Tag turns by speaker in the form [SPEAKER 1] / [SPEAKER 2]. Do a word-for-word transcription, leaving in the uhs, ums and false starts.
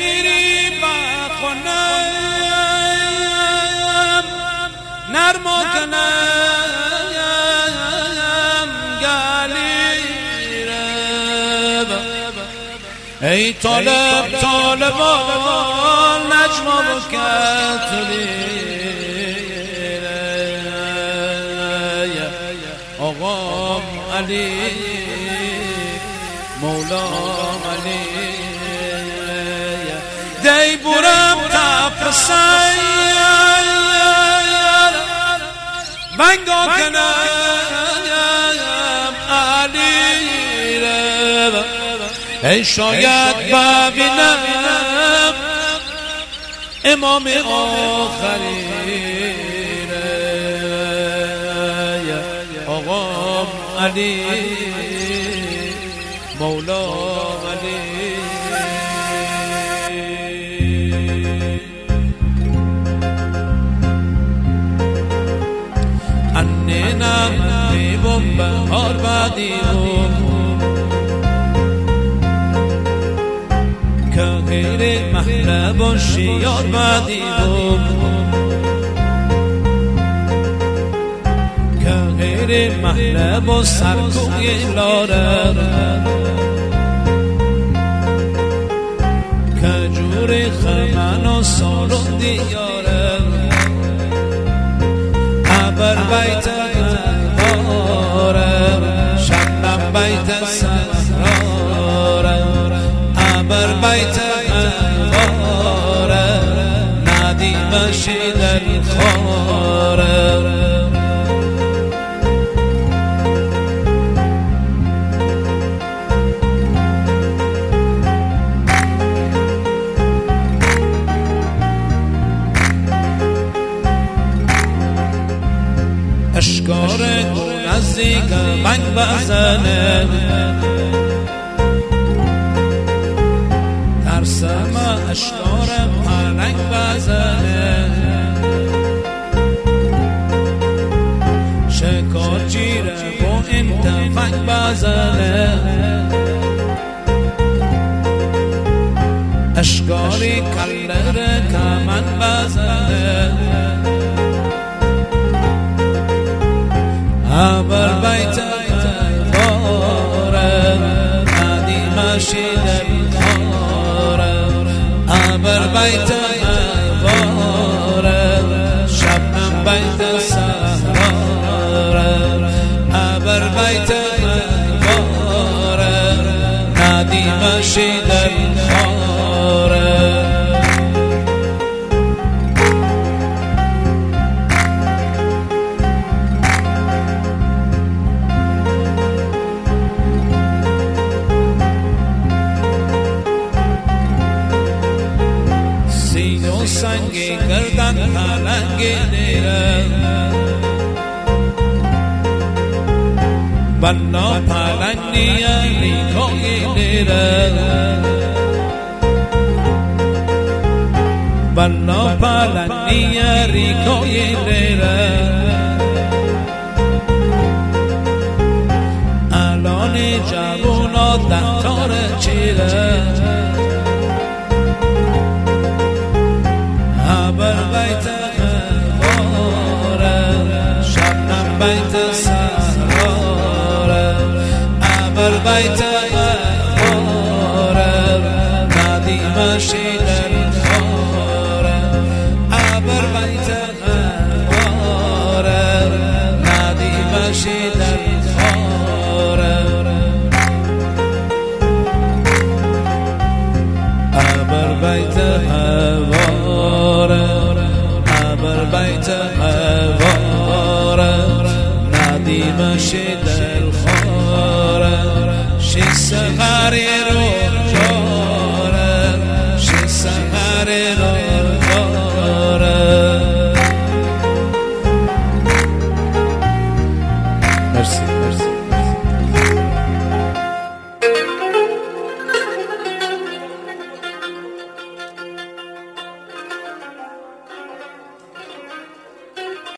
[SPEAKER 1] میری بخونم نرم و کنم گلیرم ای طالب طالبان نجم و بکتلی آقام علی مولام علی دی برم تفسیر بنگا کنم علی رو ای شاید ببینم امام آخری آقام علی مولا علی اننا میبم بهار بدیم که غیر محرم و شیار بدیم که غیر محرم و سرکوی لاره که جور خمن و سالون دیاره ابر بیت داره شبنم بیت سراره ابر بیت داره ندیم شیدر خاره اشکار نزدیک بنگ بزنه ترسم اشکار پلنگ بزنه شکار جیره با این تفنگ بزنه اشکاری کلر کمن بزنه ابر بیت داره ندیم شیدر خاره ابر بیت داره شبنم بیت سهراره ابر بیت داره ندیم شیدر خاره سنگی گردن پلنگی دیره بنا پلنگی لیکوی دیره بنا پلنگی لیکوی دیره الان جوونا دکتار چیره ابر بیت داره شبنم بیت سهراره ابر بیت داره ندیم شیدر خاره ابر بیت داره ندیم شیدر خاره ابر بیت ابر بیت هواره ندیم شیدر خاره شیست غری رو جاره شیست غری رو